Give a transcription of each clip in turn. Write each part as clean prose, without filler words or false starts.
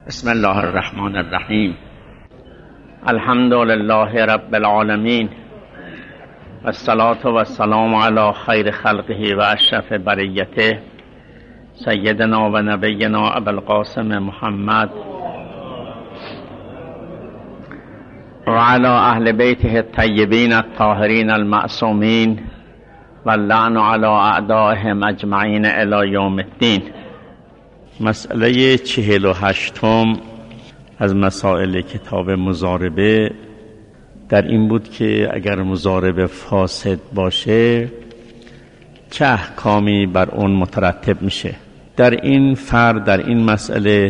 بسم الله الرحمن الرحیم. الحمد لله رب العالمین و الصلاة و السلام علی خیر خلقه و اشرف بریته سیدنا و نبینا ابوالقاسم محمد و علی اهل بیته الطیبین الطاهرین المعصومین و اللعن علی اعدائهم اجمعین الی یوم الدین. مسئله 48 از مسائل کتاب مضاربه در این بود که اگر مضاربه فاسد باشه چه احکامی بر اون مترتب میشه. در این مسئله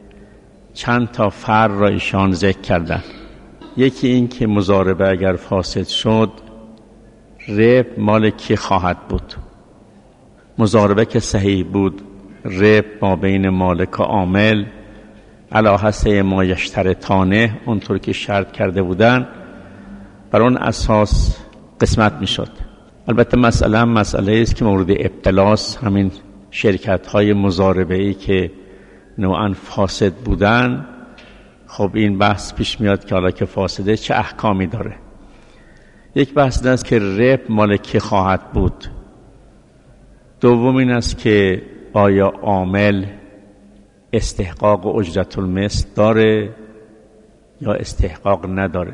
چند تا فرع را ایشان ذکر کردن. یکی این که مضاربه اگر فاسد شد ربح مال کی خواهد بود. مضاربه که صحیح بود ربح ما بین مالک و عامل علی حسب ما یشترطانه اونطور که شرط کرده بودن بر اون اساس قسمت میشد. البته مسئله است که مورد ابتلاس همین شرکت های مضاربه ای که نوعا فاسد بودن. خب این بحث پیش میاد که حالا که فاسده چه احکامی داره. یک بحث این است که ربح مال کی خواهد بود. دوم این است که آیا عامل استحقاق اجرت المثل داره یا استحقاق نداره.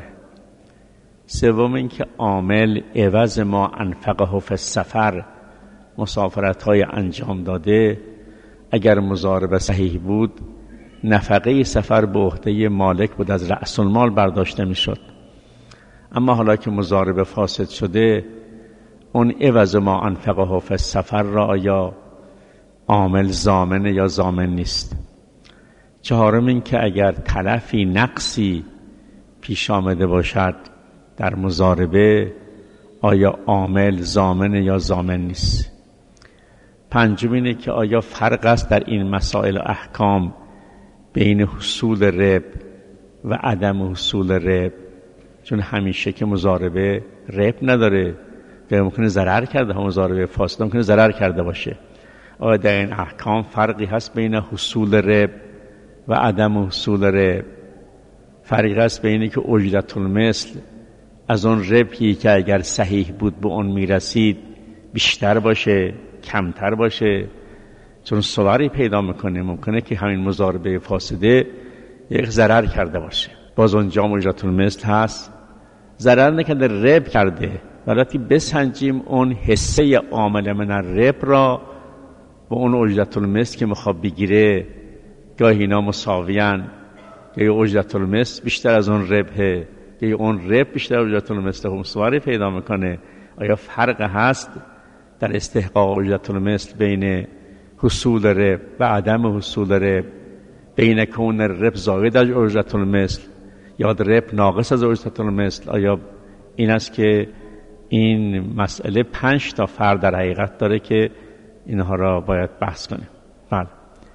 سوم این که عامل عوض ما انفقه فی السفر مسافرت های انجام داده اگر مضاربه صحیح بود نفقه سفر به عهده مالک بود، از رأس المال برداشته می شد. اما حالا که مضاربه فاسد شده اون عوض ما انفقه فی السفر را یا عامل ضامن یا ضامن نیست. چهارم این که اگر تلفی نقصی پیش آمده باشد در مضاربه آیا عامل ضامن یا ضامن نیست. پنجم اینه که آیا فرق است در این مسائل و احکام بین حصول ربح و عدم حصول ربح. چون همیشه که مضاربه ربح نداره که ممکنه ضرر کرده، مضاربه فاسد ممکنه ضرر کرده باشه. آیا در این احکام فرقی هست بین حصول ربح و عدم حصول ربح؟ فرقی هست بین که اجرت المثل از اون ربحی که اگر صحیح بود به اون میرسید بیشتر باشه کمتر باشه. چون صوری پیدا میکنه ممکنه که همین مضاربه فاسده یک ضرر کرده باشه، باز اونجا اجرت المثل هست ضرر نکرده ربح کرده. ولی بسنجیم اون حصه عامل من الربح را و اون اجرت المثل که میخواد بگیره گاهی اینا مساویان، یا اجرت المثل بیشتر از اون ربحه یا اون ربح بیشتر از اجرت المثل. هم سواری پیدا میکنه آیا فرق هست در استحقاق اجرت المثل بین حصول ربح و عدم حصول ربح، بین که اون ربح زائد از اجرت المثل یا ربح ناقص از اجرت المثل. آیا این است که این مسئله 5 تا فرع در حقیقت داره که اینها را باید بحث کنیم. بله.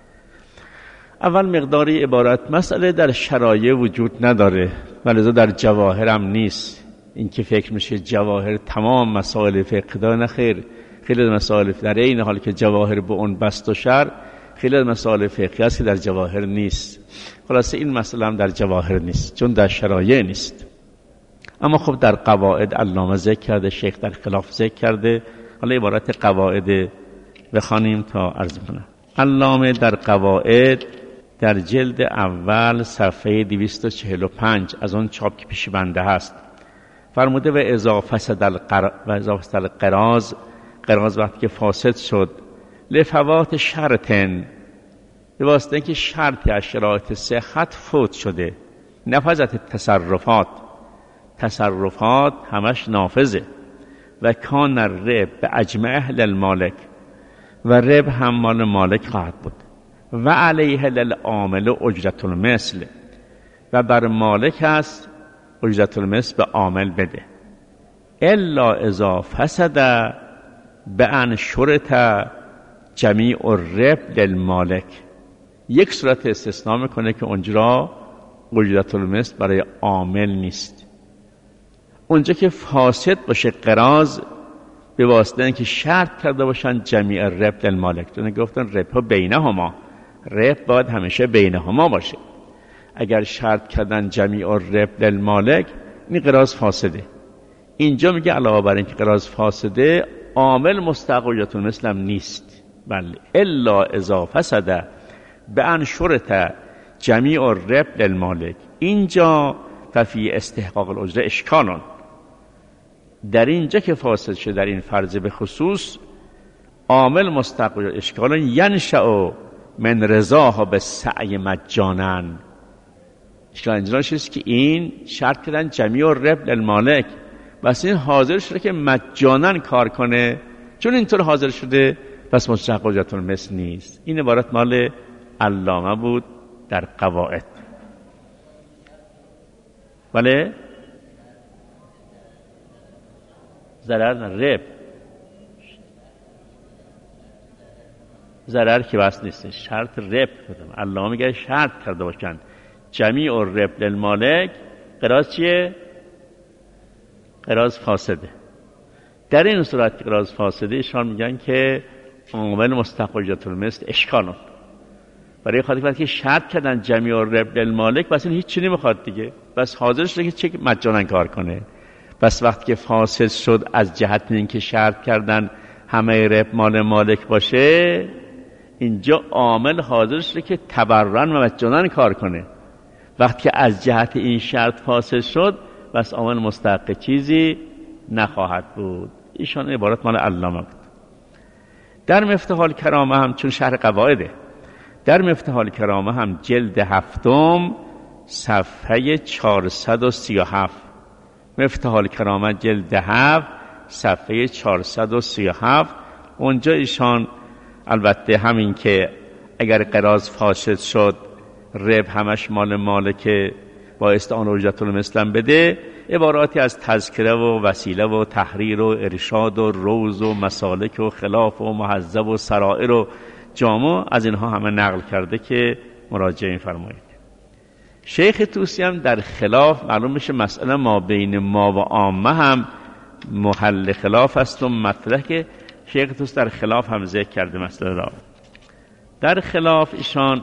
اول مقداری عبارت مسئله در شرایع وجود نداره ولذا در جواهر هم نیست. این که فکر میشه جواهر تمام مسائل فقه داره، نه خیر. خیلی از مسائل در این حال که جواهر به اون بست و شر خیلی از مسائل فقهی است که در جواهر نیست. خلاصه این مسئله هم در جواهر نیست چون در شرایع نیست. اما خب در قواعد علامه ذکر کرده، شیخ در خلاف ذکر کرده. حالا عبارت قواعد بخوانیم تا عرض کنم. علامه در قواعد در جلد اول صفحه 245 از اون چاپ که پیش بنده هست فرموده و اضافه القراض وقتی که فاسد شد لفوات شرطن به واسطه اینکه شرطی از شرایط صحت فوت شده. نفذت تصرفات همش نافذه و کان الربح به اجمع اهل المالک و ربح هم مال مالک خواهد بود و علیه للعامل اجرت المثل و بر مالک است اجرت المثل به عامل بده. الا اذا فسد بان شرط جمیع الربح للمالک. یک صورت استثناء میکنه که اونجا اجرت المثل برای عامل نیست. اونجا که فاسد باشه قراض به واسطه اینکه شرط کرده باشن جمیع الربح للمالک، چون گفتن ربح بینهما ربح باید همیشه بینهما باشه. اگر شرط کردن جمیع الربح للمالک، این قراض فاسده. اینجا میگه علاوه بر اینکه قراض فاسده، عامل مستحق اجرت المثل نیست. بله الا اذا فسد بأن شرط جمیع الربح للمالک. اینجا ففی استحقاق الاجره اشکالون، در اینجا که فاسد شده در این فرض به خصوص عامل مستحق اجره اشکالون ینشأ من رضاها به سعی مجانا. اشکال اینجا چیست که این شرط کردن جمیع الربح للمالک، بس این حاضر شده که مجانا کار کنه، چون اینطور حاضر شده پس مستحق اجرت المثل نیست. این عبارت مال علامه بود در قواعد. بله ضرر نه، ربح ضرر که بس نیست، شرط ربح کردم. علامه میگه شرط کرده باشن جمیع الربح للمالک، قراض چیه؟ قراض فاسده. در این صورت قراض فاسده ایشان میگن که عامل مستحق اجرت المثل اشکالون، برای خاطر که شرط کردن جمیع الربح للمالک، بس این هیچ چیزی نمیخواد دیگه، بس حاضر شده که چه مجانا کار کنه. بس وقتی که فاسد شد از جهت اینکه شرط کردن همه ربح مال مالک باشه، اینجا عامل حاضر شده که تبرعاً و مجانا کار کنه. وقتی که از جهت این شرط فاسد شد، بس عامل مستحق چیزی نخواهد بود. ایشان عبارت مال علامه بود. در مفتاح الکرامه هم چون شرح قواعده، در مفتاح الکرامه هم جلد 7 صفحه 437، مفتاح الکرامه جلد 7 صفحه 437، اونجا ایشان البته همین که اگر قراض فاسد شد ربح همش مال مالک بایست آن اجرت المثل بده، عباراتی از تذکره و وسیله و تحریر و ارشاد و روز و مسالک و خلاف و محذب و سرائر و جامع از اینها همه نقل کرده که مراجعه فرمایید. شیخ طوسی هم در خلاف معلوم میشه مسئله ما بین ما و عامه هم محل خلاف است و مطرح که شیخ طوسی در خلاف هم ذکر کرده مسئله را. در خلاف ایشان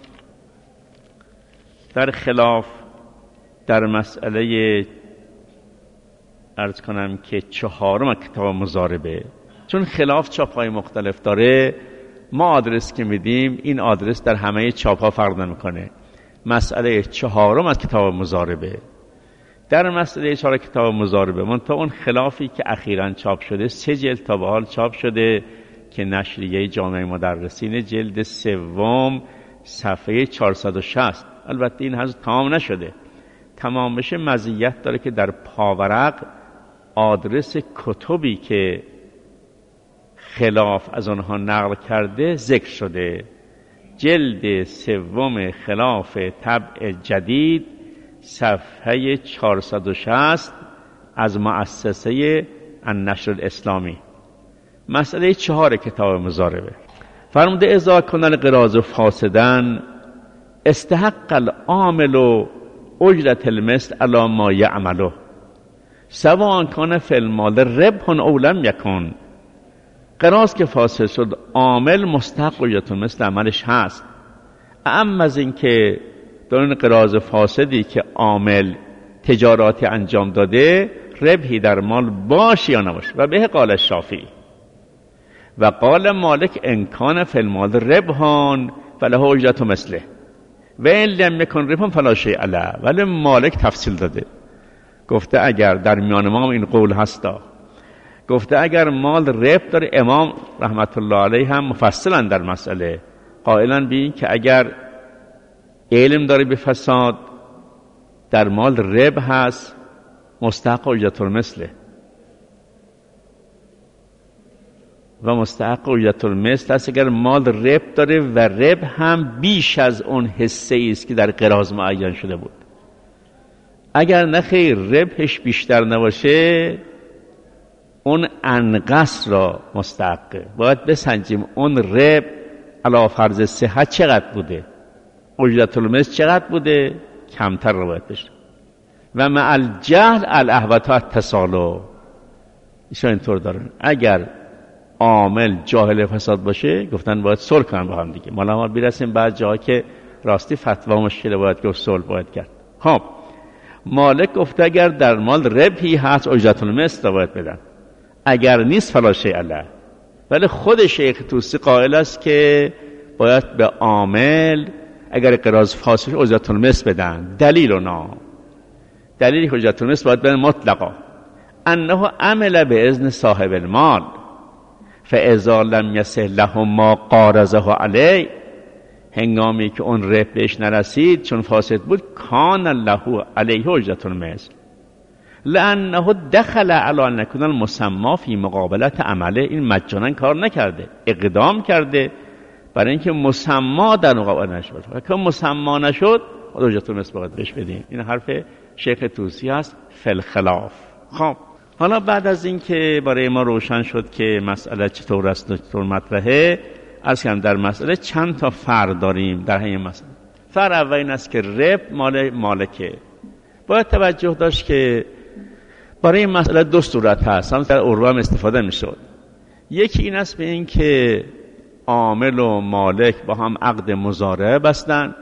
در خلاف در مسئله عرض کنم که 4 کتاب مضاربه، چون خلاف چاپ‌های مختلف داره، ما آدرس که میدیم این آدرس در همه چاپ‌ها فرق نمی‌کنه. مسئله 4 از کتاب مضاربه، در مسئله 4 کتاب مضاربه منتها اون خلافی که اخیراً چاپ شده 3 جلد تا به حال چاپ شده که نشریه جامعه مدرسین جلد 3 صفحه 460. البته این هنوز تمام نشده، تمام بشه مزیت داره که در پاورق آدرس کتبی که خلاف از آنها نقل کرده ذکر شده. جلد 3 خلاف طبع جدید صفحه 460 از مؤسسه النشر الاسلامی. مسئله 4 کتاب مضاربه فرموده اذا کن القراض فاسدن استحق العامل اجرت المثل علی ما یعمله سواء کان فی المال ربح او لم یکن. قراض که فاسد شد عامل مستحق اجرت المثل عملش هست، اما از این که در این قراض فاسدی که عامل تجاراتی انجام داده ربحی در مال باشه یا نباشه. و به قال الشافعی و قال مالک ان کان فی المال ربحان فله اجرت مثله و این لم یکن ربحان فلا شیء علیه. ولی مالک تفصیل داده، گفته اگر در میان ما این قول هستا، گفته اگر مال ربح داره، امام رحمت الله علیه هم مفصلا در مسئله قائلا به این که اگر علم داره به فساد در مال ربح هست مستحق اجرت المثله و مستحق اجرت المثل است اگر مال ربح داره و ربح هم بیش از اون حصه ای است که در قراض معین شده بود. اگر نه خیر ربحش بیشتر نباشه اون انقص را مستحقه. باید بسنجیم اون ربح علی فرض صحت چقدر بوده، اجرت المثل چقدر بوده، کمتر رو باید بشه. و مع الجهل الاحوط التصالح ایشان اینطور دارن، اگر عامل جاهل فساد باشه گفتن باید صلح کنن با هم دیگه. ما برسیم بعد جاها که راستی فتوا مشکل باید گفت صلح باید کرد. خب مالک گفته اگر در مال ربحی هست اجرت المثل باید بدن، اگر نیست فلا شیء علیه. ولی خود شیخ طوسی قائل است که باید به عامل اگر قراض فاسد اجرت المثل بدن. دلیل اجرت المثل باید بدن مطلقا انه عمل به اذن صاحب المال فاذا لم یصح له ما قارضه علیه، هنگامی که اون ربح بهش نرسید چون فاسد بود کان له علیه اجرت المثل لانه دخل علی ان یکون المسمی فی مقابلت عمله. این مجانا کار نکرده، اقدام کرده برای اینکه مسما در مقابل نشد. اگه مسما نشد اجرت المثل باید بهش بدیم. این حرف شیخ طوسی هست فی الخلاف. خب حالا بعد از این که برای ما روشن شد که مسئله چطور است و چطور مطرحه، عرض کردم در مسئله چند تا فرع داریم. در همین مسئله فرع اول این است که ربح مال مالکه. باید توجه داشت که برای این مسئله دو صورت هست، هم در عروه هم استفاده می شد. یکی این است به این که عامل و مالک با هم عقد مزارعه بستن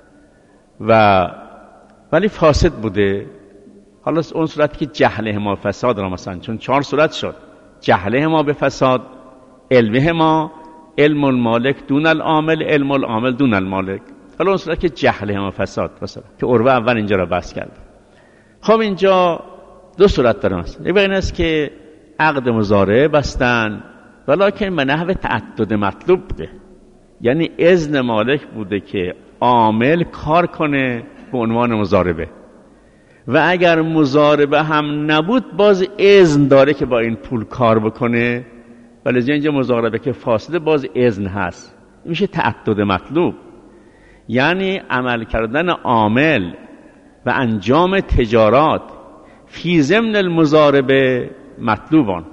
ولی فاسد بوده. حالا اون صورتی که جهله ما فساد را مثلا، چون 4 صورت شد، جهله ما به فساد، علمه ما، علم المالک دون العامل، علم العامل دون المالک. حالا اون صورتی که جهله ما فساد مثلا که عروه اول اینجا را بحث کرد. خب اینجا دو صورت داره مثلا. یک این است که عقد مزارعه بستن ولکن به نحو تعدد مطلوب بوده، یعنی اذن مالک بوده که عامل کار کنه به عنوان مضاربه و اگر مضاربه هم نبود باز اذن داره که با این پول کار بکنه، ولی اینجا مضاربه که فاسده باز اذن هست. میشه تعدد مطلوب، یعنی عمل کردن عامل و انجام تجارات فی ضمن المضاربه مطلوبان.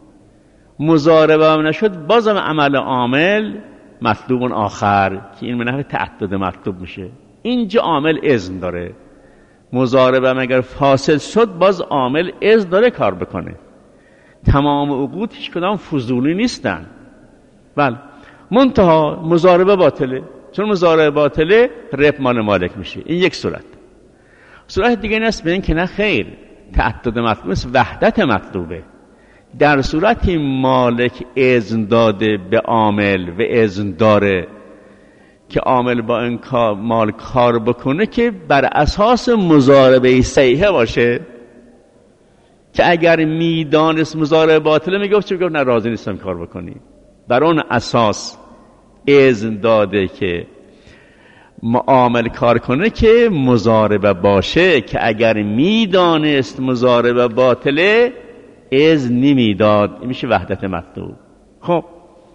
مضاربه هم نشد بازم عمل عامل مطلوبان آخر که این منحو تعدد مطلوب میشه. اینجا عامل اذن داره. مضاربه هم اگر فاسد شد باز عامل اذن داره کار بکنه. تمام عقود هیچ کدام فضولی نیستن. بله منتها مضاربه باطله، چون مضاربه باطله ربح مال مالک میشه. این یک صورت. صورت دیگه این است به این که نه خیر، تعدد مطلوب است، وحدت مطلوبه. در صورتی مالک اذن داده به عامل و اذن داره که عامل با این مال کار بکنه که بر اساس مضاربه صحیحه باشه، که اگر میدانست مضاربه باطله میگفت چه میگفت نه راضی نیستم کار بکنی. بر اون اساس اذن داده که عامل کار کنه که مضاربه باشه، که اگر میدانست مضاربه باطله اذن نمیداد. میشه وحدت مطلوب. خب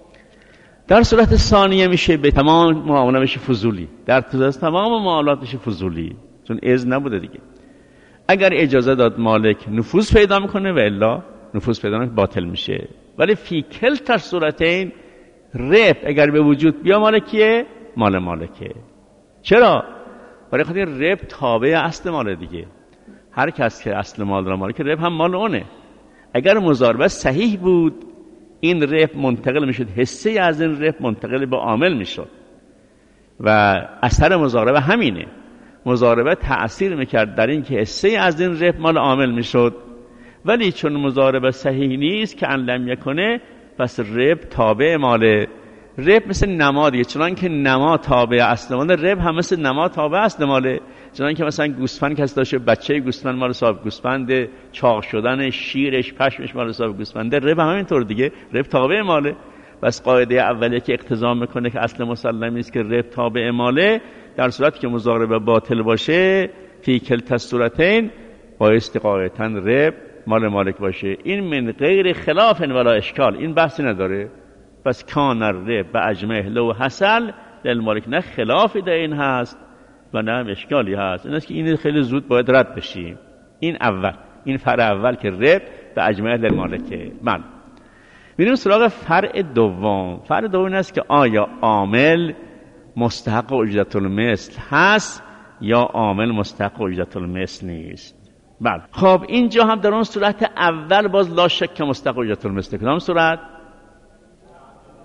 در صورت ثانیه میشه به تمام معامله میشه فضولی، در تمام معاملات میشه فضولی، چون اذن نبوده دیگه. اگر اجازه داد مالک نفوذ پیدا میکنه و الا نفوذ پیدا نکنه باطل میشه. ولی فی کلتا صورتین ربح اگر به وجود بیا مالکیه، مال مالکه. چرا؟ برای خاطر ربح تابع اصل مال دیگه. هر کس که اصل مال را مالک، ربح هم مال اونه. اگر مضاربه صحیح بود این ربح منتقل میشد، حصه از این ربح منتقل به عامل میشد و اثر مضاربه همینه. مضاربه تأثیر میکرد در این که حصه از این ربح مال عامل میشد، ولی چون مضاربه صحیح نیست که ان لم یکنه، پس ربح تابع مال. ربح مثل نما دیگه، چنان که نما تابع اصل مال، ربح هم مثل نما تابع اصل ماله. چنان که مثلا گوسفند کسی داشته، بچه گوسفند مال صاحب گوسفند، چاق شدن شیرش پشمش مال صاحب گوسفنده، ربح هم همینطور دیگه، ربح تابع ماله. بس قاعده اولیه که اقتضا میکنه که اصل مسلمی است که ربح تابع ماله، در صورتی که مضاربه باطل باشه فی کلتا الصورتین بایستی قاعدتاً ربح مال مالک باشه. این من غیر خلاف ولا اشکال، این بحثی نداره. پس کان الربح باجمع لو حصل للمالک، نه خلافی در این هست و نه اشکالی هست. این است که این خیلی زود باید رد بشیم. این اول، این فرع اول که ربح باجمع للمالکه. من میریم سراغ فرع دوم. فرع دوم این است که آیا عامل مستحق اجرت المثل هست یا عامل مستحق اجرت المثل نیست. بله خب اینجا هم در اون صورت اول باز لا شک که مستحق اجرت المثل. کدام صورت؟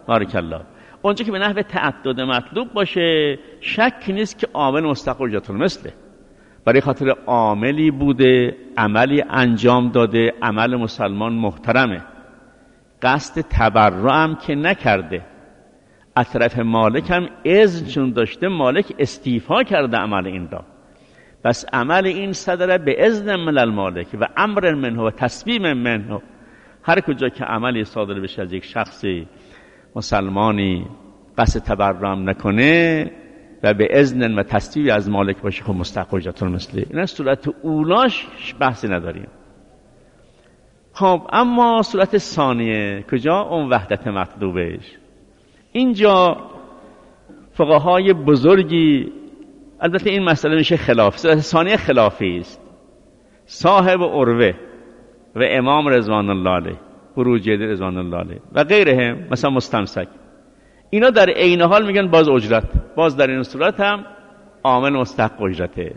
بارک الله. اونجا که به نحو تعدد مطلوب باشه شک نیست که عامل مستحق اجرت المثله، برای خاطر عاملی بوده، عملی انجام داده، عمل مسلمان محترمه، قصد تبرع هم که نکرده، از طرف مالک هم اذن چون داشته مالک استیفا کرده عمل این را، پس عمل این صدره به اذن من المالک و امر منه و تصمیم منه. هر کجا که عملی صادر بشه از یک شخصی مسلمانی قصد تبرم نکنه و به اذن و تصویب از مالک باشه، خب مستحق اجرت المثله. این صورت اولاش بحثی نداریم. خب اما صورت ثانیه کجا؟ اون وحدت مطلوبش. اینجا فقهای بزرگی، البته این مسئله میشه خلاف، صورت ثانیه خلافی است. صاحب عروه و امام رضوان الله علیه، بروجردی رضوان الله علیه و غیرهم مثلا مستمسک، اینا در عین حال میگن باز اجرت، باز در این صورت هم عامل مستحق اجرته.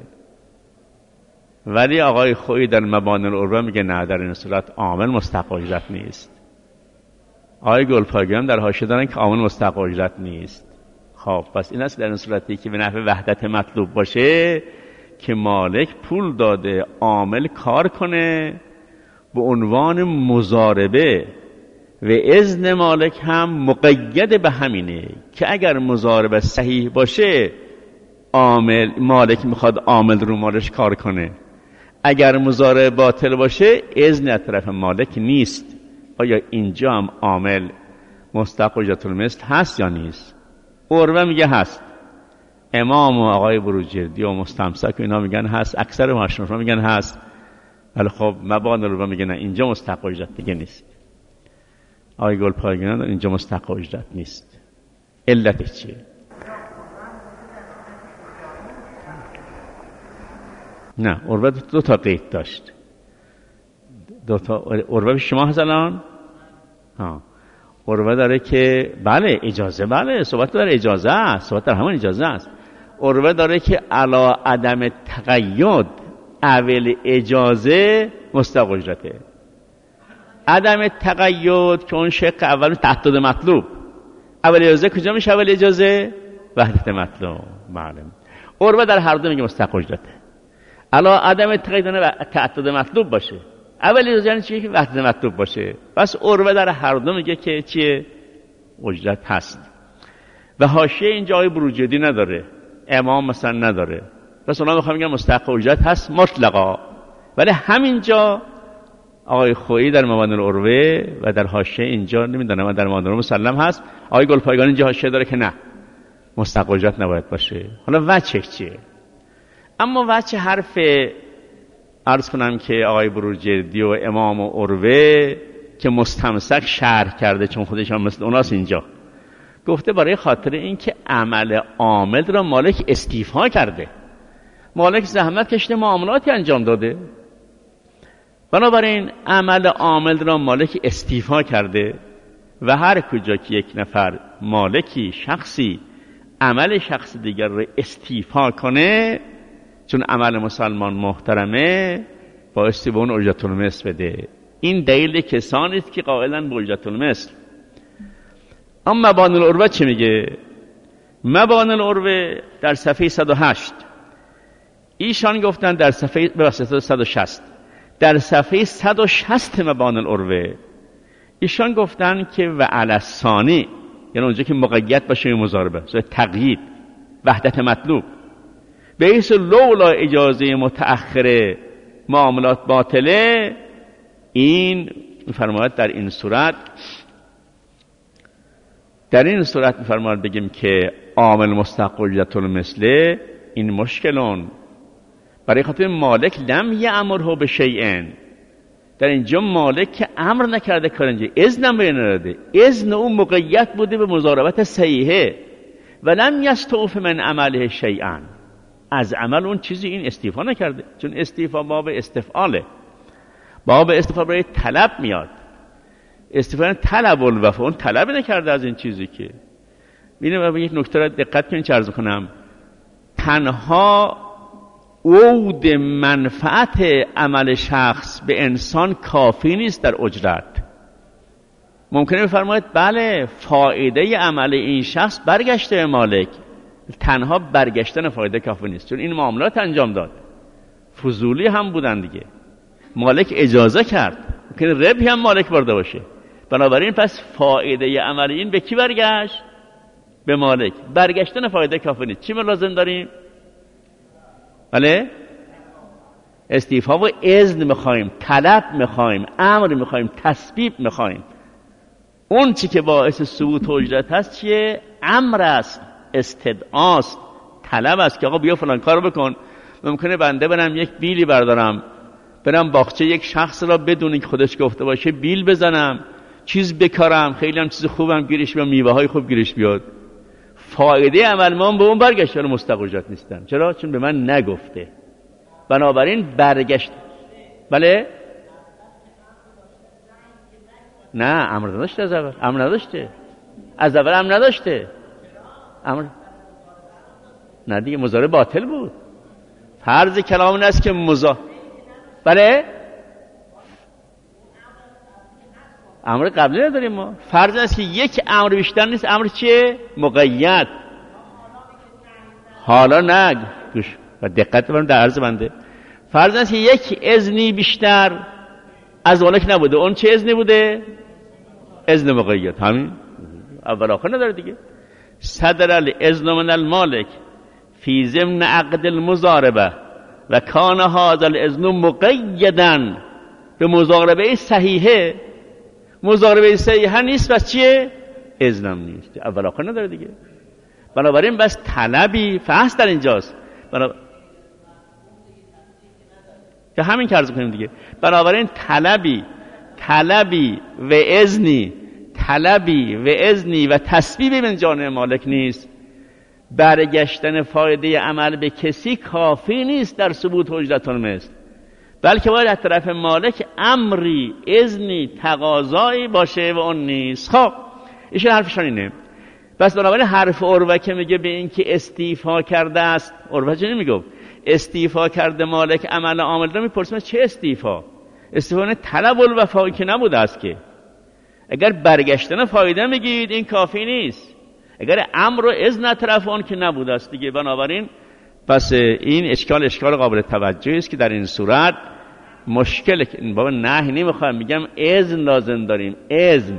ولی آقای خویی در مبانی العروه میگه نه، در این صورت عامل مستحق اجرت نیست. آقای گلپایگی هم در حاشیه دارن که عامل مستحق اجرت نیست. خب پس این است در این صورتی که به نحو وحدت مطلوب باشه که مالک پول داده عامل کار کنه به عنوان مضاربه و اذن مالک هم مقید به همینه که اگر مضاربه صحیح باشه عامل مالک میخواد عامل رو مالش کار کنه، اگر مضاربه باطل باشه اذن از طرف مالک نیست. آیا اینجا هم عامل مستحق اجرت المثل هست یا نیست؟ عروه میگه هست، امام و آقای بروجردی و مستمسک و اینا میگن هست، اکثر مشرفا میگن هست، ولی خب مبانی العروه میگن اینجا مستحق اجرت دیگه نیست. آقای گلپایگی اینجا مستحق اجرت نیست. علتش چیه؟ نه، عروه دو تا قید داشت. دو تا عروه شما هست الان؟ عروه داره که بله اجازه، بله صحبت در اجازه است، صحبت در همون اجازه است. عروه داره که علا عدم تقید اول اجازه مستحق اجرته. عدم تقید که اون شق اول تعدد مطلوب، اول اجازه کجا میشه؟ اول اجازه وحدت مطلوب. بله عروه در هر دو میگه مستحق اجرته. علا عدم تقید تعدد مطلوب باشه، اول اجازه یعنی چیه؟ که وحدت مطلوب باشه. پس عروه در هر دو میگه که چیه؟ اجرت هست. و حاشیه اینجا آقای بروجردی نداره، امام مثلا نداره، پس اونا میخوام میگن مستحق اجرت هست مطلقا. ولی همینجا آقای خویی در مبانی العروه و در حاشیه اینجا نمیدونم در مبانی العروه مسلم هست، آقای گلپایگانی اینجا حاشیه داره که نه مستحق اجرت نباید باشه. حالا وجه چیه؟ اما وجه حرف عرض کنم که آقای بروجردی و امام و عروه که مستمسک شرح کرده، چون خودش هم مثل اوناست، اینجا گفته برای خاطر این که عمل عامل را مالک استیفا کرده، مالک زحمت کشته معاملاتی انجام داده، بنابراین عمل عامل را مالک استیفا کرده و هر کجا که یک نفر مالکی شخصی عمل شخص دیگر را استیفا کنه، چون عمل مسلمان محترمه، بایستی به اون اجرت المثل بده. این دلیل کسانی است که قائلن به اجرت المثل. اما مبانی العروه چه میگه؟ مبانی العروه در صفحه 108 ایشان گفتن در صفحه 160 در صفحه 160 مبانی العروه ایشان گفتن که و علی الثانی، یعنی اونجا که مقید باشه مضاربه، تقیید وحدت مطلوب، به حیث لولا اجازه متأخره معاملات باطله. این میفرماید در این صورت میفرماید بگیم که عامل مستحق اجرت المثله این مشکلون، برای خاطر مالک لم یأمره بشیء، در اینجا مالک که امر نکرده کار، اینجا اذن بین نرده، اذن اون مقید بوده به مضاربت صحیحه و لم یستوف من عمله شیئا، از عمل اون چیزی این استیفا نکرده، چون استیفا باب استفعاله، باب استفعال برای طلب میاد، استفعال طلب الوفا، اون طلب نکرده از این چیزی که ببینید. یک نکته را دقت کنید چه عرض کنم، تنها عود منفعت عمل شخص به انسان کافی نیست در اجرت. ممکنه بفرمایید بله فایده عمل این شخص برگشته به مالک، تنها برگشتن فایده کافی نیست، چون این معاملات انجام داد، فضولی هم بودن دیگه، مالک اجازه کرد، ممکنه ربحی هم مالک برده باشه. بنابراین پس فایده عمل این به کی برگشت؟ به مالک. برگشتن فایده کافی نیست. چی ما لازم داریم؟ بله؟ استیفا و اذن میخوایم، طلب میخوایم، امر میخوایم، تسبیب میخوایم. اون چی که باعث ثبوت اجرت هست چیه؟ امر است، استدعاست، طلب است که آقا بیا فلان کارو بکن. ممکنه بنده برم یک بیلی بردارم، برم باغچه یک شخص را بدون اینکه خودش گفته باشه بیل بزنم، چیز بکارم، خیلی هم چیز خوبم گیرش بیاد، میوه های خوب گیرش بیاد. فایده عمل ما به اون برگشت، ولی مستحق اجرت نیستن. چرا؟ چون به من نگفته. بنابراین برگشت. بله؟ نه، امر نداشته از اول. امر نداشته. از اول امر نداشته. امر نه دیگه، مضارع باطل بود. فرض کلام این است که بله؟ امر قبلی نداریم ما. فرض است که یک امر بیشتر نیست. امر چیه؟ مقید. حالا نه گوش و دقت بفرمایید در عرض بنده. فرض است که یک اذنی بیشتر از مالک نبوده. اون چه اذنی بوده؟ اذن مقید. همین اول آخر نداره دیگه. صدر الاذن من المالک فی ضمن عقد المضاربه و کان هذا الاذن مقیدا به مضاربه صحیحه. مضاربه صحیحه نیست، بس چیه؟ اذنم نیست. اول آخر نداره دیگه. بنابراین بس طلبی فحص در اینجاست. که همین که عرض کنیم دیگه. بنابراین طلبی و اذنی و تسبیبی من جانب مالک نیست. برگشتن فایده عمل به کسی کافی نیست در ثبوت اجرت المثل، بلکه باید از طرف مالک امری، اذنی، تقاضایی باشه و اون نیست. خب ایشون حرفشان اینه. بس بنابراین حرف عروه که میگه به این که استیفا کرده است، عروه چه نمیگه؟ استیفا کرده مالک عمل عامل رو میپرسیم چه استیفا؟ استیفا طلب الوفا که نبوده است که. اگر برگشتن فایده میگید این کافی نیست، اگر امر و اذن طرف اون که نبوده است دیگه. بنابراین پس این اشکال قابل توجهی است که در این صورت مشکل این بابا نهی نمیخوام، میگم اذن لازم داریم. اذن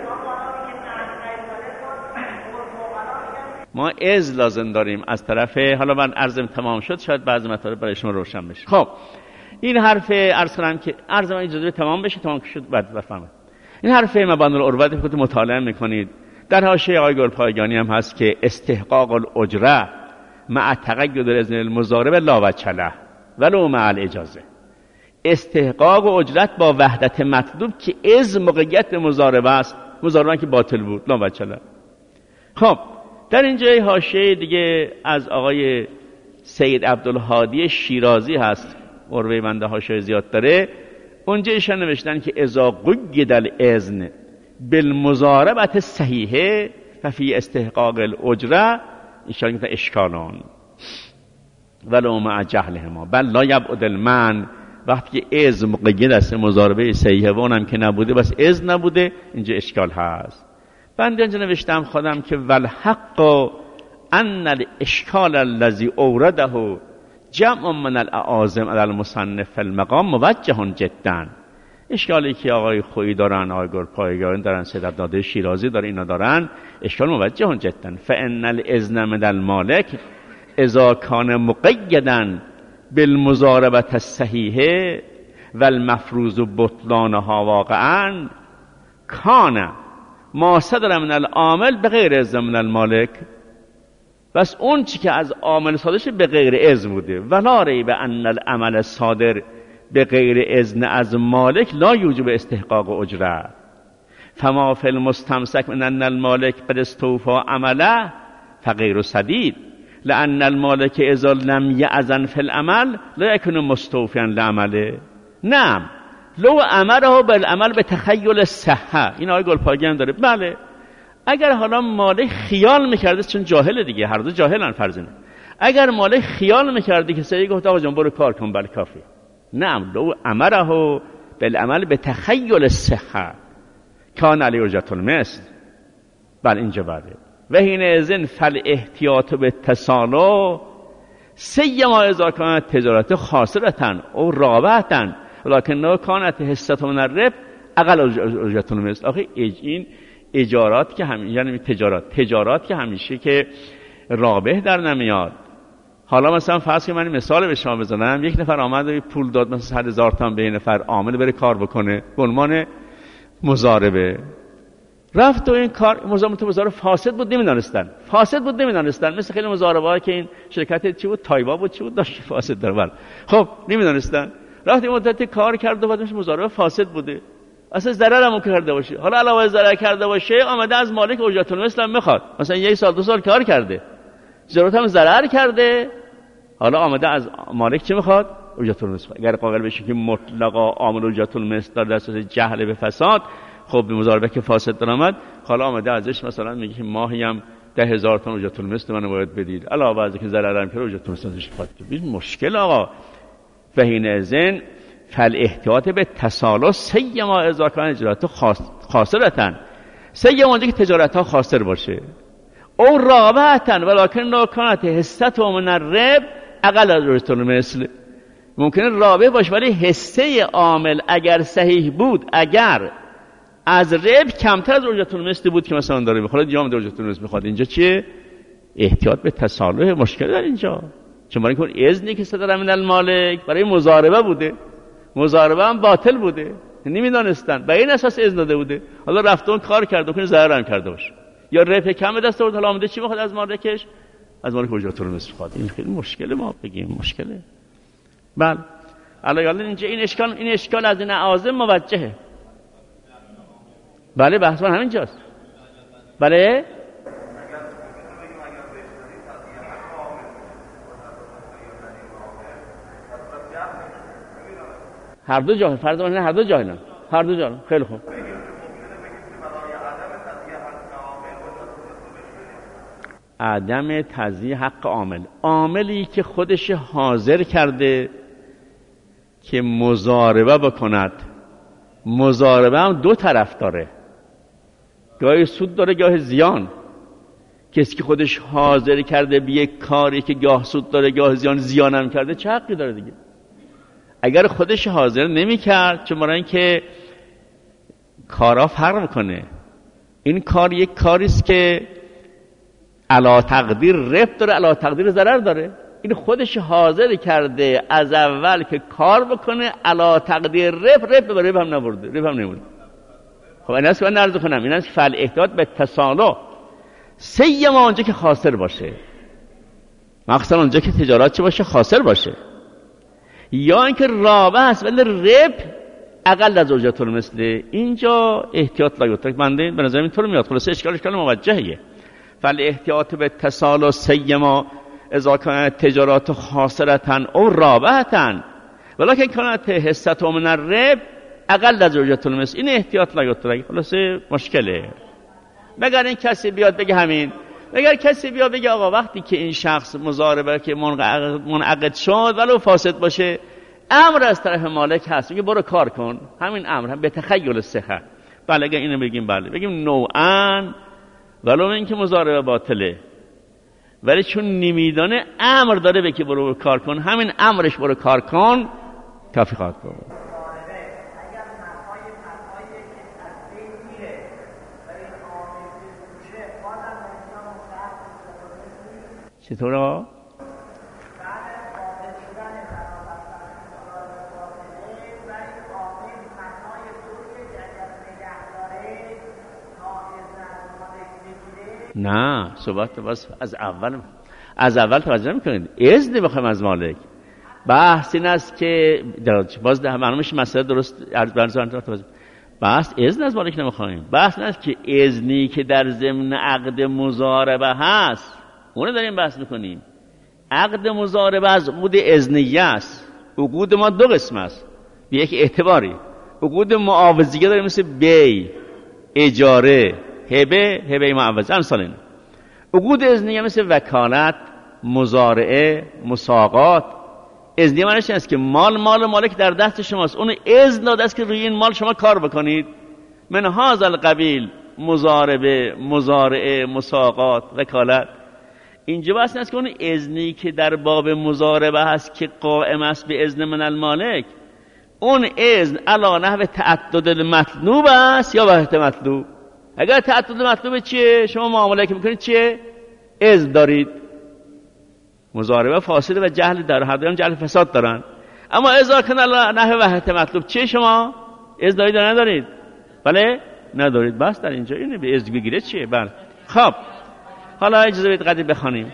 ما اذن لازم داریم از طرف. حالا من عرضم تمام شد، شاید بعضی مطالب برای شما روشن بشه. خب این حرف عرض کنم که عرض من اجازه تمام بشه، تمام شد بعد بفهمید. این حرف مبانی العروه که خودتون مطالعه میکنید در حاشیه آقای گلپایگانی هم هست که استحقاق الاجره مع تقید اذن المضارب لا وجه له ولو مع الاجازه. استحقاق اجرت با وحدت مطلوب که اذن موقعیت مضاربه است، مضاربه که باطل بود، لا وجه له. خب در اینجا حاشیه دیگه از آقای سید عبدالهادی شیرازی هست، عروه بنده حاشیه زیاد داره. اونجا ایشان نوشتن که اذا قید الاذن بالمضاربه صحیحه ففی استحقاق الاجره ایشان گفتن اشکالان ولو مع جهلهما بل لا یبعد المن. وقتی که اذن مقید است مضاربه صحیحه و اونم که نبوده بس اذن نبوده، اینجا اشکال هست. بنده اینجا نوشتم خودم که والحق ان الاشکال الذي اورده جمع من الاعاظم علی المصنف فی المقام موجه جدا. اشکالی که آقای خویی دارن، آقای گلپایگانی دارن، سید عبدالهادی شیرازی دارن، اینا دارن، اشکال موجه جدا. فان الاذن من المالک اذا کان مقیدا بالمضاربه الصحیحه والمفروض بطلانها واقعا کان ما صدر من العامل به غیر اذن من المالک. بس اون چی که از عامل صادر شده به غیر اذن بوده. ولا ریب ان العمل صادر به غیر اذن از مالک لا یوجب استحقاق اجره. فما فی المستمسک من ان المالک قد استوفى عمله فغیر سدید لان المالک اذا لم یأذن فی العمل لا یکون مستوفیا لعمله. نعم لو امره بالعمل به تخیل الصحه. این آقای گلپایگانی داره. بله اگر حالا مالک خیال میکرده، چون جاهل دیگه، هر دو جاهلن فرضاً، اگر مالک خیال میکرده که سید گفت آقا جان برو کار کن، بله کافی. نعم لو امره بالعمل به تخیل الصحه، کان علی اجرت المثل. بله اینجا بله. و حینئذ فالاحتیاط بالتصالح سیما اذا کانت تجارت خاسرة او رابحة ولکنه کانت حصة من الربح اقل اجرت المثل. آخه این اجارات که یعنی تجارات که همیشه که رابح در نمیاد. حالا مثلا فرض کنید من مثال به شما بزنم، یک نفر آمد پول داد مثلا 100,000 تومان به این نفر عامل بره کار بکنه به عنوان مضاربه، رفت و این کار مضاربه فاسد بود نمیدانستن مثل خیلی مضاربه‌ها که این شرکت چی بود تایوا بود چی بود داشت فاسد داره. خب نمیدانستن، رفت این مدت کار کرد و بعدش مضاربه فاسد بوده، اصلا ضرر هم کرده باشه. حالا علاوه ضرر کرده باشه آمده از مالک اجرت المثل هم میخواد، مثلا 1 سال 2 سال کار کرده ضرورت هم ضرر کرده، حالا آمده از مالک چه میخواد؟ اجرت المثل. اگر قائل بشه که مطلقا عامل اجرت المثل در دسترس جهل به فساد، خب به مضاربه که فاسد درآمد، حالا آمده ازش مثلا میگه که ماهی هم 10,000 تومان اجرت المثل منو باید بدید، علاوه از اینکه ضرر هم کرده اجرت المثل ازش میخواد. این مشکل آقا. و حینئذ فالاحتیاط بالتصالح سیما اذا کان اجرات خاسرة، سیما اونجا که تجارت ها خاسر باشه، او رابحة ولکن کانت حصة من الربح اقل از اجرت المثل. ممکنه رابح باشه ولی حصه عامل اگر صحیح بود، اگر از ربح کمتر از اجرت المثل بود که مثلا داره میخواد یا هم اجرت المثل میخواد، اینجا چیه؟ احتیاط به تصالح مشکل در اینجا. چون برای اینکه اذنی که صدر من المالک برای مضاربه بوده، مضاربه هم باطل بوده، نمیدانستن، به این اساس اذن داده بوده، حالا رفت اون کار کرده کنه ضرر هم کرده باشه یا ربح کم به دست آورد، حالا آمده چی میخواد از مالکش؟ از مالک اجرت المثل میخواد. این خیلی مشکله، ما بگیم مشکله. بله الان اینجا این اشکال از این اعاظم موجهه. بله بحث من همینجاست. بله هر دو جاهل، فرض من هر دو جاهلن، هر دو جاهلن. خیلی خوب. عدم تضییع حق عامل، عاملی که خودش حاضر کرده که مضاربه بکند، مضاربه هم 2 طرف داره، گاهی سود داره گاهی زیان. کسی که خودش حاضر کرده به یک کاری که گاه سود داره گاه زیان هم کرده، چه حقی داره دیگه؟ اگر خودش حاضر نمی کرد، چون برای اینکه کارا فرق میکنه، این کار یک کاریست که علا تقدیر ربح داره علا تقدیر ضرر داره، این خودش حاضر کرده از اول که کار بکنه علا تقدیر ربح به ربح هم نبرده، ربح هم نمونه. خب این است که من عرض کنم، این است که فالاحتیاط بالتصالح سیما اونجا که خاسر باشه، مخصوصا اونجا که تجارت چه باشه خاسر باشه، یا اینکه رابح است ولی ربح اقل از اجرت المثل، اینجا احتیاط لا یترک. بنده به نظر اینطور میاد. خلاصه اشکال موجهه. فالاحتیاط بالتصالح سیما اذا کانت تجارات خاسرة او رابحة ولکن کانت حصة من الربح اقل از اجرت المثل، این احتیاط لا یترک. خلاصه مشکله. مگر این کسی بیاد بگه همین، مگر کسی بیاد بگه آقا وقتی که این شخص مضاربه که منعقد شد ولو فاسد باشه، امر از طرف مالک هست میگه برو کار کن، همین امر هم به تخیل صحه. بله اگه اینو بگیم، بله بگیم نوعاً ولو اینکه مضاربه باطله، ولی چون نمیدانه امر داره به که برو کار کن، همین امرش برو کار کن کافی خواهد بود. چطور آقا؟ نه صحبت باز از اول توجه میکنید. اذن بخوایم از مالک. بحث این است که باز معلومش مسئله درست بحث اذن از مالک نمیخوایم. بحث این است که اذنی که در ضمن عقد مضاربه هست اونو داریم بحث میکنیم. عقد مضاربه از عقود اذنیه است. عقود ما 2 قسم است به یک اعتباری. عقود معاوضیه داریم مثل بی، اجاره، هبه معوضه، امثال این. عقود اذنیه مثل وکالت، مزارعه، مساقات. اذنیه معنیش این است که مال مالک در دست شماست، اون اذن داده است که روی این مال شما کار بکنید. من هذا القبیل، مضاربه، مزارعه، مساقات، وکالت. اینجا بس نیست که اون اذنی که در باب مضاربه هست که قائم است به اذن من المالک، اون اذن علی نحو تعدد المطلوب است یا وحدت مطلوب. اگر تعدد مطلوب چیه؟ شما معامله که میکنید چیه؟ اذن دارید. مضاربه فاسد و جهل در هر دوام جهل فساد دارن. اما اذا کن علی نحو وحدت مطلوب چیه؟ شما اذن دارید یا ندارید؟ بله ندارید. بس در اینجا اینه به اذن بگیره چیه؟ بله. خب حالا اجازه بدید قدری بخوانیم.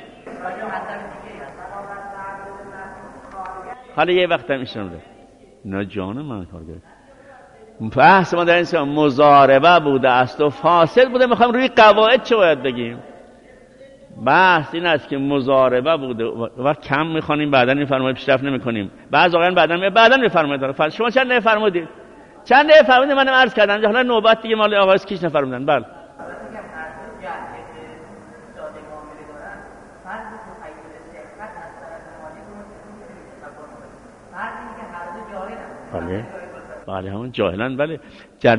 حالا یه وقت هم ایشون ده نه جان من کارگر بحث ما در این سیمان مضاربه بوده است و فاسد بوده. میخوایم روی قواعد چه باید بگیم. بحث این است که مضاربه بوده و کم میخوانیم، بعدا این فرمایید پیشرفت نمی کنیم. بعض آقایان بعدا میفرمایید. شما چند نفرمودید؟ چند نفرمودید؟ منم عرض کردم. حالا نوبت دیگه مال آقای کیش نفرمودن. بله بله همون جاهلن. بله در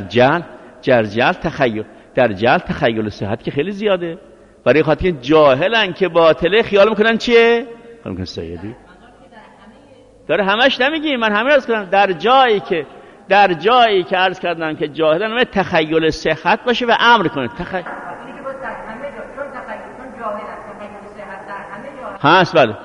جهل تخیل صحت که خیلی زیاده. برای خاطر که جاهلن که باطله خیال میکنن چیه؟ خیال میکنن سیدی داره. همش نمیگیم، من همین عرض کردم در جایی که عرض کردم که جاهلن همه تخیل صحت باشه و امر کنه. هست بله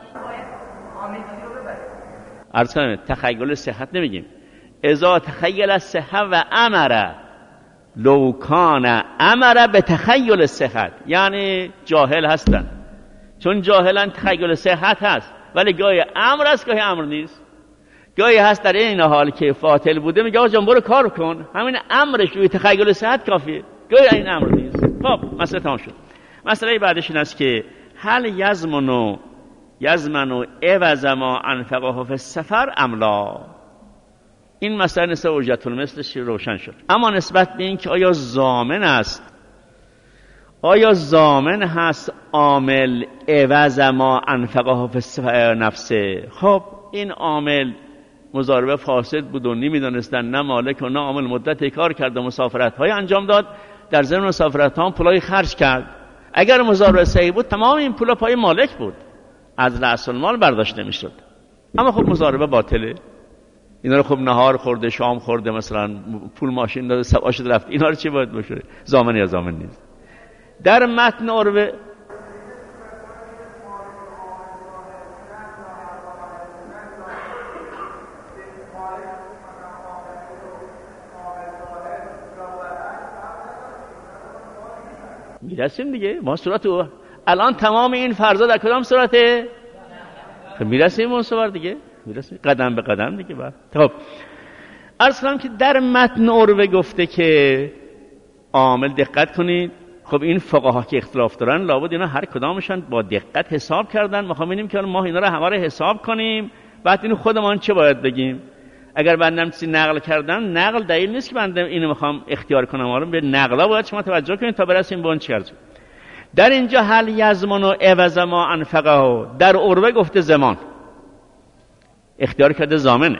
عرض کردم تخیل صحت نمیگیم. اذا تخیل الصحه و امر لو کان امر به تخیل صحت، یعنی جاهل هستن. چون جاهلن تخیل صحت هست ولی گاهی امر است گاهی امر نیست. گاهی هست در این حال که فاطل بوده میگه آقا جان برو کار کن، همین امرش روی تخیل صحت کافیه. گاهی این امر نیست. خب مسئله تمام شد. مسئله بعدش این است که هل یزمن عوض ما انفقه فی السفر ام لا. این مسئله نسبت حجت المثلش روشن شد. اما نسبت به این که آیا ضامن هست عامل عوض ما انفقه فی السفر نفسه. خب این عامل مضاربه فاسد بود و نمیدونستن، نه مالک و نه عامل مدت کار کرد و مسافرت های انجام داد. در ضمن مسافرت ها پولای خرج کرد. اگر مضاربه صحیح بود تمام این پولا پای مالک بود، از رأس المال برداشت نمیشد. اما خب مضاربه باطله. اینا رو خب نهار خورده، شام خورده، مثلا پول ماشین داده، سبعا شده رفت. اینا رو چی باید باشه؟ ضامن یا ضامن نیست. در متن عروه میرسیم دیگه. ما صورت الان تمام این فرضا در کدام صورته؟ خب میرسیم اون صورت دیگه، میرسیم قدم به قدم دیگه. بعد خب عرض کنم که در متن عروه گفته که عامل دقت کنید. خب این فقها که اختلاف دارن لابد اینا هر کدامشون با دقت حساب کردن. میخوام ببینیم که ما اینا رو همه رو حساب کنیم، بعد اینو خودمان چه باید بگیم. اگر بنده چیزی نقل کردن، نقل دلیل نیست که بنده اینو میخوام اختیار کنم. حالا به نقلا باید شما توجه کنید تا برسیم به اون چیز. در اینجا هل یزمن و عوض ما انفقه، در عروه گفته زمان، اختیار کرده ضامنه.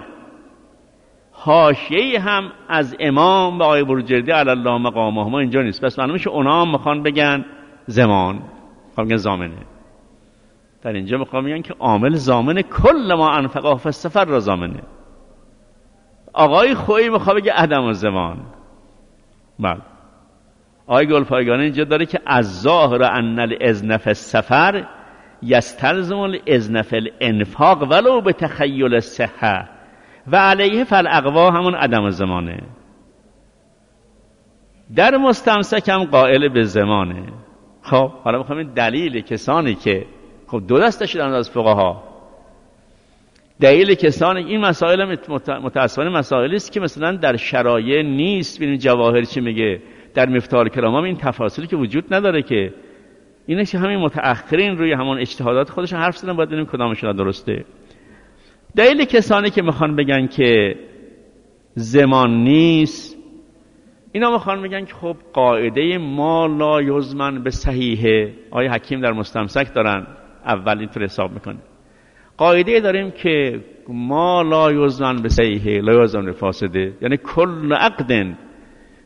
حاشیه هم از امام و آقای بروجردی علی الله مقامه ما اینجا نیست. پس معلومه که اونا هم میخوان بگن زمان، میخوان بگن ضامنه. در اینجا میخوان بگن که عامل ضامنه، کل ما انفقه فی السفر را ضامنه. آقای خویی میخواد بگه عدم و زمان. بله آقای گلپایگانی اینجا داره که از ظاهر ان الاذن فی السفر یستلزم الاذن فی الانفاق ولو به تخیل الصحه و علیه فالاقوا همون عدم و زمانه. در مستمسک هم قائل به زمانه. خب حالا میخوام این دلیل کسانی که خب دو دسته شدن از فقها، دلیل کسانی این مسائل متأسفانه مسائلی است که مثلا در شرایع نیست. ببینید جواهر چی میگه، در مفتاح الکلام هم این تفاصیلی که وجود نداره که اینه که همین متأخرین روی همون اجتهادات خودشون حرف زدن، باید ببینیم کدامشون درسته. دلیل کسانی که میخوان بگن که زمان نیست، اینا میخوان بگن که خب قاعده ما لا یضمن به صحیحه. آقای حکیم در مستمسک دارن اول اینطور حساب میکنه. قاعده داریم که ما لا یضمن به صحیحه لا یضمن به فاسده، یعنی کل عقد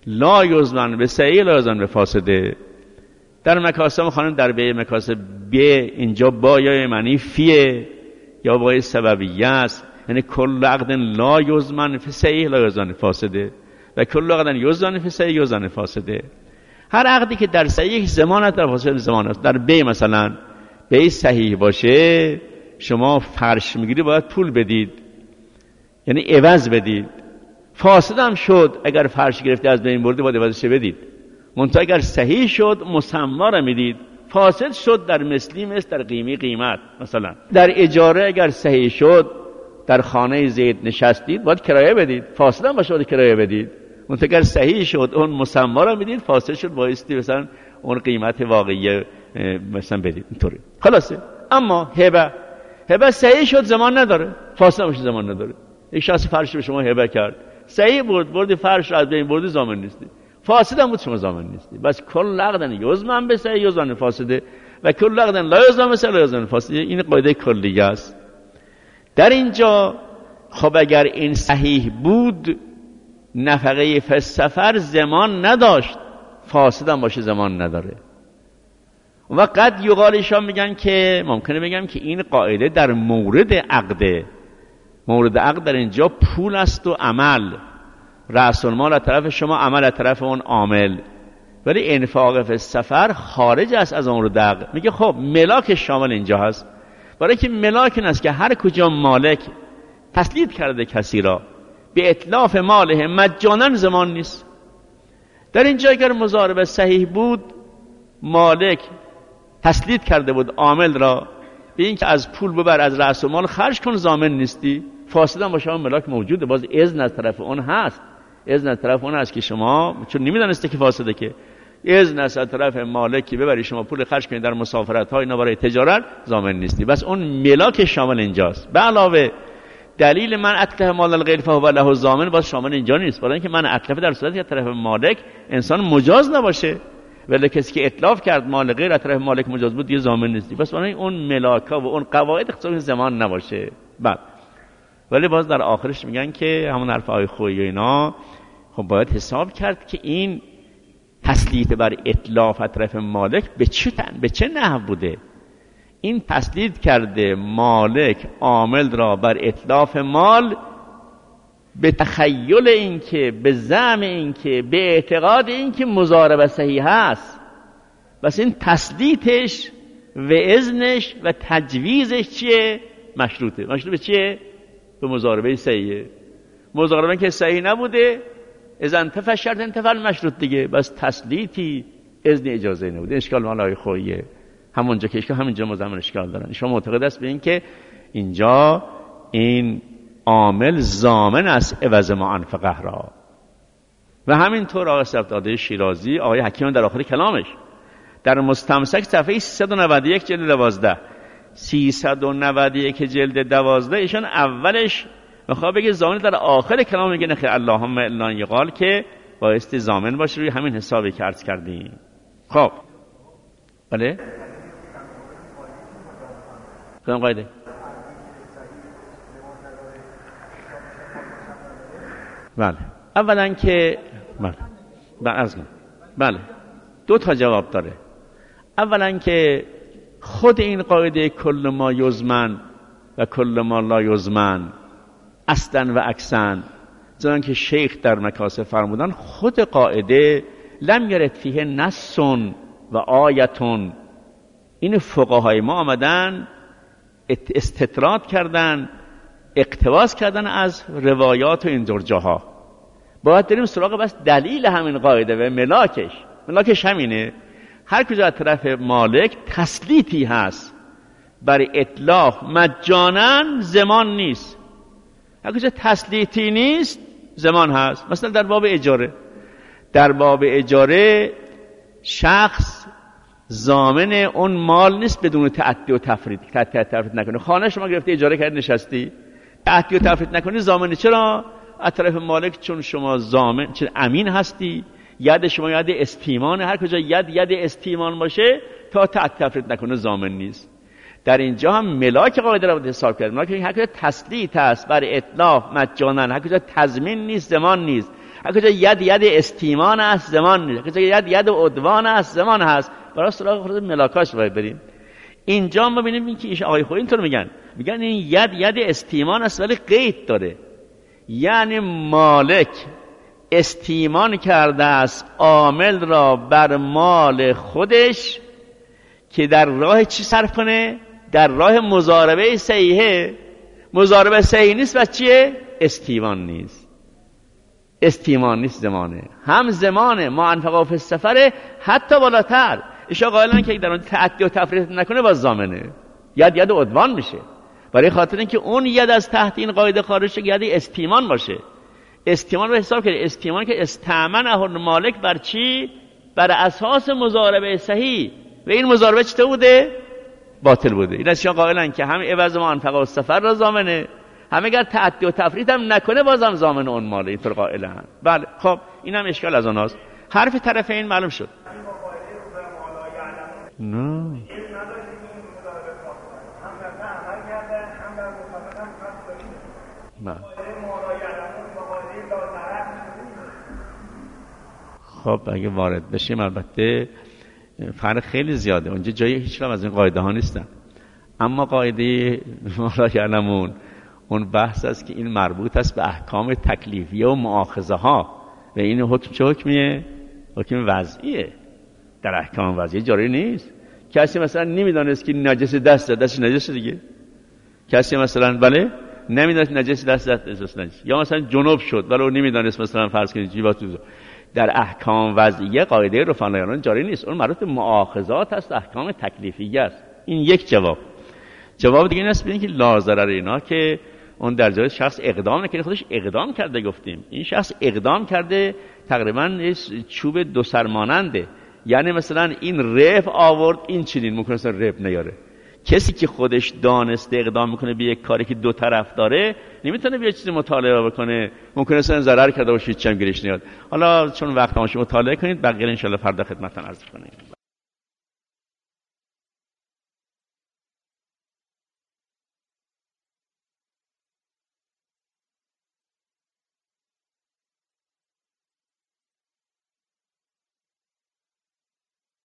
لا یضمن به صحیح لا یضمن به فاسده. در مکاسب خانم در به مکاسب ب اینجا با یا معنی فیه یا با سببیه است، یعنی کل عقد لا یضمن فی صحیح لا یضمن فاسده و کل عقد یضمن فی صحیح یضمن فاسده. هر عقدی که در صحیح زمان است در فاسد زمان است. در بی مثلا بی صحیح باشه شما فرش میگیری باید پول بدید، یعنی عوض بدید. فاسد هم شد اگر فرش گرفته از بین بردی باید عوضش بدید. منتها اگر صحیح شد مسما را میدید. فاسد شد در مثلی مثل در قیمی قیمت. مثلا در اجاره اگر صحیح شد در خانه زید نشستید باید کرایه بدید. فاسد هم باشه باید کرایه بدید. منتها اگر صحیح شد اون مسما را میدید، فاسد شد بایستی مثلا اون قیمت واقعی مثلا بدید. اینطوری خلاصه. اما هبه صحیح شد زمان نداره، فاسد هم باشه زمان نداره. یک شخص فرش به شما هبه کرد، صحیح بردی فرش از بین بردی ضامن نیستی، فاسد هم بود شما ضامن نیستی. بس کل عقد یضمن به صحیح یضمن فاسده و کل عقد لا یضمن به صحیح لا یضمن فاسده. این قاعده کلیه است. در اینجا خب اگر این صحیح بود نفقه فی السفر زمان نداشت، فاسد هم باشه زمان نداره. و قد یقال ایشان میگن که ممکنه بگم که این قاعده در مورد عقد در اینجا پول است و عمل، رأس المال از طرف شما، عمل از طرف اون عامل، ولی انفاق فی السفر خارج است از مورد عقد. میگه خب ملاک شامل اینجا هست، برای که ملاک این است که هر کجا مالک تسلید کرده کسی را به اتلاف ماله مجانا زمان نیست. در اینجا اگر مضاربه صحیح بود مالک تسلید کرده بود عامل را به این که از پول ببر از رأس مال خرج کن، ضامن نیستی. فاسد هم باشه ملاک موجوده، باز اذن از طرف اون هست. اذن از طرف اون هست که شما چون نمیدونسته که فاسده، که اذن از طرف مالک که ببری شما پول خرج کنید در مسافرت های اینا برای تجارت، ضامن نیستی. بس اون ملاک شامل اینجاست. به علاوه دلیل من اتلف مال الغیر فهو له ضامن باز شامل اینجا نیست، برای اینکه من اتلف در صورتی که طرف مالک انسان مجاز نباشه، ولی کسی که اتلاف کرد مال غیر از طرف مالک مجاز بود دیگه ضامن نیستی. پس برای اون ملاکا و اون قواعد اختصاص زمان نباشه. بعد ولی باز در آخرش میگن که همون حرف آی خویی و اینا خب باید حساب کرد که این تسلیط بر اتلاف از طرف مالک به چه نحو بوده. این تسلید کرده مالک عامل را بر اتلاف مال به تخیل اینکه، به زعم اینکه، به اعتقاد اینکه مضاربه صحیح است. بس این تسلیتش و اذنش و تجویزش چیه؟ مشروطه. مشروط به چیه؟ به مضاربه صحیحه. مضاربه که صحیح نبوده اذا انتفع شرط انتفع مشروط دیگه، بس تسلیتی اذن اجازه نبوده. اشکال مالای خویه همونجا که اشکال همینجا مزمن اشکال دارن. شما معتقد است به این که اینجا این عامل ضامن است عوض ما انفقه را. و همینطور آقای صفداده شیرازی، آقای حکیم در آخر کلامش در مستمسک صفحه 391 جلد 12 391 جلد 12 ایشان اولش میخواد بگه ضامن، در آخر کلام میگه نخیر اللهم الا یقال که بایستی ضامن باشه روی همین حسابی که عرض کردیم. خب بله کدام قاعده؟ بله اولا که بله دو تا جواب داره. اولا که خود این قاعده کل ما یضمن و کل ما لا یضمن اصلا و عکسن، چون که شیخ در مکاسب فرمودن خود قاعده لم یرد فیه نص و آیتون. این فقهای ما آمدن استطراد کردن، اقتباس کردن از روایات و اینجور جاها. باید بریم سراغ بس دلیل همین قاعده و ملاکش همینه. هر کجا از طرف مالک تسلیطی هست برای اطلاق مجانا زمان نیست. هر کجا تسلیطی نیست زمان هست. مثلا در باب اجاره شخص ضامن اون مال نیست بدون تعدی و تفرید نکنه. خانه شما گرفته اجاره کرد نشستی، تعدی و تفرید نکنی ضامنی. چرا؟ از طرف مالک چون شما ضامن، چون امین هستی، ید شما ید استیمان، هر کجا ید استیمان باشه تا تعدی تفرید نکنه ضامن نیست. در اینجا هم ملاک قاعده رو حساب کرد. ملاک هر کجا تسلیط است برای اطلاق مجانا، هر کجا تضمین نیست زمان نیست. کجا ید استیمان است زمان نیست، کجا ید عدوان است زمان هست. برای سراغ خود ملاکاش باید بریم. اینجا ما ببینیم این که آقای خود اینطور میگن این ید استیمان است ولی قید داره، یعنی مالک استیمان کرده است عامل را بر مال خودش که در راه چی صرف کنه؟ در راه مضاربه صحیحه. مضاربه صحیح نیست و چیه؟ استیمان نیست. استیمان نیست زمانه، هم زمانه ما انفقا فی السفر حتی بالاتر. ایشا قائلن که در اون تعدی و تفریط نکنه باز ضامنه، ید عدوان میشه. برای خاطر اینکه اون ید از تحت این قاعده خارج شه، ید استیمان باشه. استیمان رو حساب کنید، استیمان که استامنه المالک بر چی؟ بر اساس مضاربه صحیح، و این مضاربه چطور بوده؟ باطل بوده. این اشیا قائلن که هم عوض ما انفقا و سفر را ضامنه، هم اگر تعدی و تفریط هم نکنه بازم ضامن اون ماله. اینطور قائلن. بله خب این هم اشکال از اوناست. حرف طرفین معلوم شد. نه خب اگه وارد بشیم البته فرق خیلی زیاده. اونجا جایی هیچ کدام از این قاعده ها نیستن. اما قاعده ما لا یعلمون اون بحث است که این مربوط است به احکام تکلیفیه و مؤاخذه ها، و این حکم چه حکمیه؟ حکم وضعیه. در احکام وضعیه جاری نیست. کسی مثلا نمیدانست که نجس دستش نجس دیگه، کسی مثلا بله نمیدانست نجس دست نجس، یا مثلا جنوب شد ولی نمیدانست مثلا فرض کنید جیبات در احکام وضعیه قاعده رفانیان جاری نیست. اون مربوط به مؤاخذات است، احکام تکلیفیه است. این یک جواب. جواب دیگه این است ببینید که لازرر اینا که اون در جای شخص اقدام نکنه، خودش اقدام کرده. گفتیم این شخص اقدام کرده تقریبا چوب دو سرماننده، یعنی مثلا این رب آورد این چنین ممکنه مثلا رب نیاره. کسی که خودش دانسته اقدام میکنه به یک کاری که دو طرف داره نمیتونه به چیزی مطالعه بکنه، ممکنه اصلا ضرر کرده باشه هیچ هم گیرش نیاد. حالا چون وقت ما مطالعه کنید بقیه ان شاء الله فردا خدمتتون عرض کنیم.